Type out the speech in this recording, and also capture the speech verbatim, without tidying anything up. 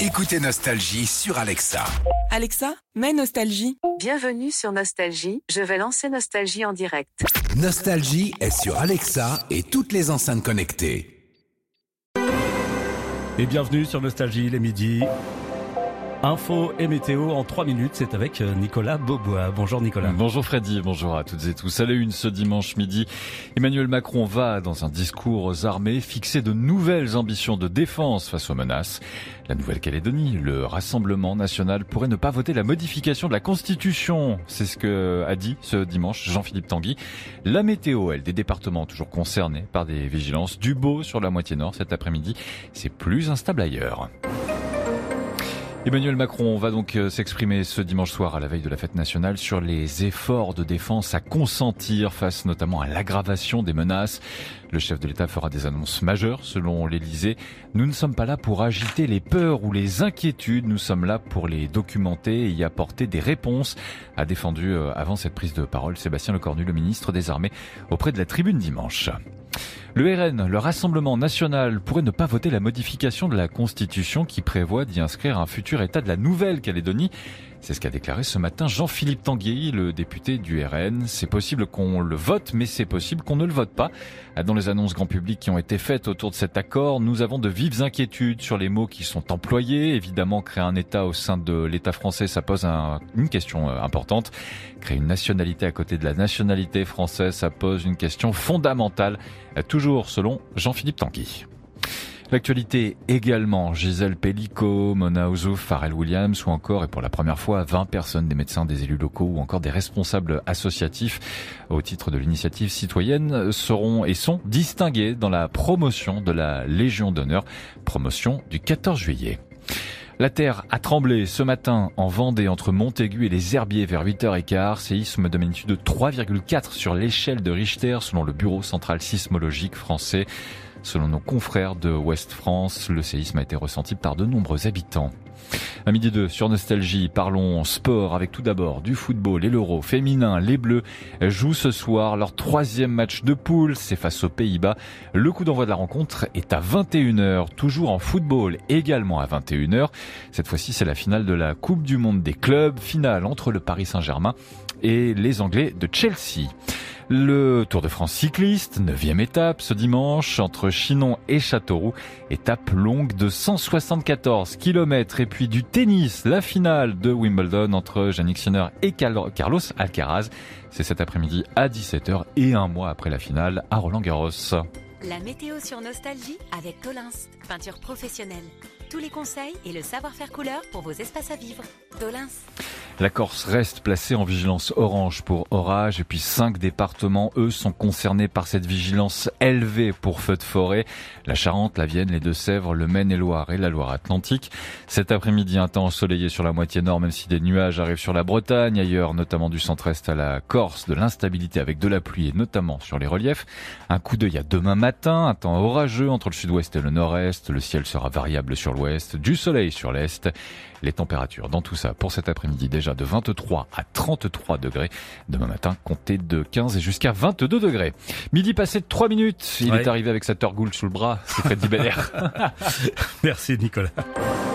Écoutez Nostalgie sur Alexa. Alexa, mets Nostalgie. Bienvenue sur Nostalgie, je vais lancer Nostalgie en direct. Nostalgie est sur Alexa et toutes les enceintes connectées. Et bienvenue sur Nostalgie, les midis. Info et météo en trois minutes, c'est avec Nicolas Beaubois. Bonjour Nicolas. Bonjour Freddy, bonjour à toutes et tous. À la une ce dimanche midi, Emmanuel Macron va, dans un discours aux armées, fixer de nouvelles ambitions de défense face aux menaces. La Nouvelle-Calédonie, le Rassemblement national pourrait ne pas voter la modification de la Constitution. C'est ce que a dit ce dimanche Jean-Philippe Tanguy. La météo, elle, des départements toujours concernés par des vigilances. Du beau sur la moitié nord cet après-midi. C'est plus instable ailleurs. Emmanuel Macron va donc s'exprimer ce dimanche soir à la veille de la fête nationale sur les efforts de défense à consentir face notamment à l'aggravation des menaces. Le chef de l'État fera des annonces majeures selon l'Élysée. Nous ne sommes pas là pour agiter les peurs ou les inquiétudes, nous sommes là pour les documenter et y apporter des réponses, a défendu avant cette prise de parole Sébastien Lecornu, le ministre des Armées, auprès de la tribune dimanche. Le R N, le Rassemblement national, pourrait ne pas voter la modification de la Constitution qui prévoit d'y inscrire un futur État de la Nouvelle-Calédonie. C'est ce qu'a déclaré ce matin Jean-Philippe Tanguy, le député du R N. C'est possible qu'on le vote, mais c'est possible qu'on ne le vote pas. Dans les annonces grand public qui ont été faites autour de cet accord, nous avons de vives inquiétudes sur les mots qui sont employés. Évidemment, créer un État au sein de l'État français, ça pose un, une question importante. Créer une nationalité à côté de la nationalité française, ça pose une question fondamentale. Toujours selon Jean-Philippe Tanguy. L'actualité également, Gisèle Pellico, Mona Ozouf, Pharrell Williams ou encore, et pour la première fois, vingt personnes, des médecins, des élus locaux ou encore des responsables associatifs au titre de l'initiative citoyenne seront et sont distingués dans la promotion de la Légion d'honneur, promotion du quatorze juillet. La terre a tremblé ce matin en Vendée entre Montaigu et les Herbiers vers huit heures quinze. Séisme de magnitude de trois virgule quatre sur l'échelle de Richter selon le Bureau central sismologique français. Selon nos confrères de Ouest France, le séisme a été ressenti par de nombreux habitants. À midi deux, sur Nostalgie, parlons sport avec tout d'abord du football et l'Euro féminin. Les Bleus jouent ce soir leur troisième match de poule, c'est face aux Pays-Bas. Le coup d'envoi de la rencontre est à vingt et une heures, toujours en football, également à vingt et une heures. Cette fois-ci, c'est la finale de la Coupe du Monde des clubs, finale entre le Paris Saint-Germain et les Anglais de Chelsea. Le Tour de France cycliste, neuvième étape ce dimanche entre Chinon et Châteauroux. Étape longue de cent soixante-quatorze kilomètres. Et puis du tennis, la finale de Wimbledon entre Jannik Sinner et Carlos Alcaraz. C'est cet après-midi à dix-sept heures et un mois après la finale à Roland-Garros. La météo sur Nostalgie avec Tolins, peinture professionnelle. Tous les conseils et le savoir-faire couleur pour vos espaces à vivre. Tolins. La Corse reste placée en vigilance orange pour orage et puis cinq départements, eux, sont concernés par cette vigilance élevée pour feux de forêt. La Charente, la Vienne, les Deux-Sèvres, le Maine-et-Loire et la Loire-Atlantique. Cet après-midi, un temps ensoleillé sur la moitié nord, même si des nuages arrivent sur la Bretagne. Ailleurs, notamment du centre-est à la Corse, de l'instabilité avec de la pluie et notamment sur les reliefs. Un coup d'œil à demain matin, un temps orageux entre le sud-ouest et le nord-est. Le ciel sera variable sur l'ouest, du soleil sur l'est. Les températures dans tout ça pour cet après-midi déjà de vingt-trois à trente-trois degrés. Demain matin, comptez de quinze et jusqu'à vingt-deux degrés. Midi passé de trois minutes. Il ouais. est arrivé avec sa torgoule sous le bras. C'est Freddy Belair. Merci Nicolas.